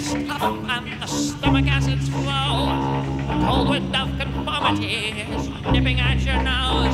its tough and the stomach acids flow. The cold wind of conformity is nipping at your nose.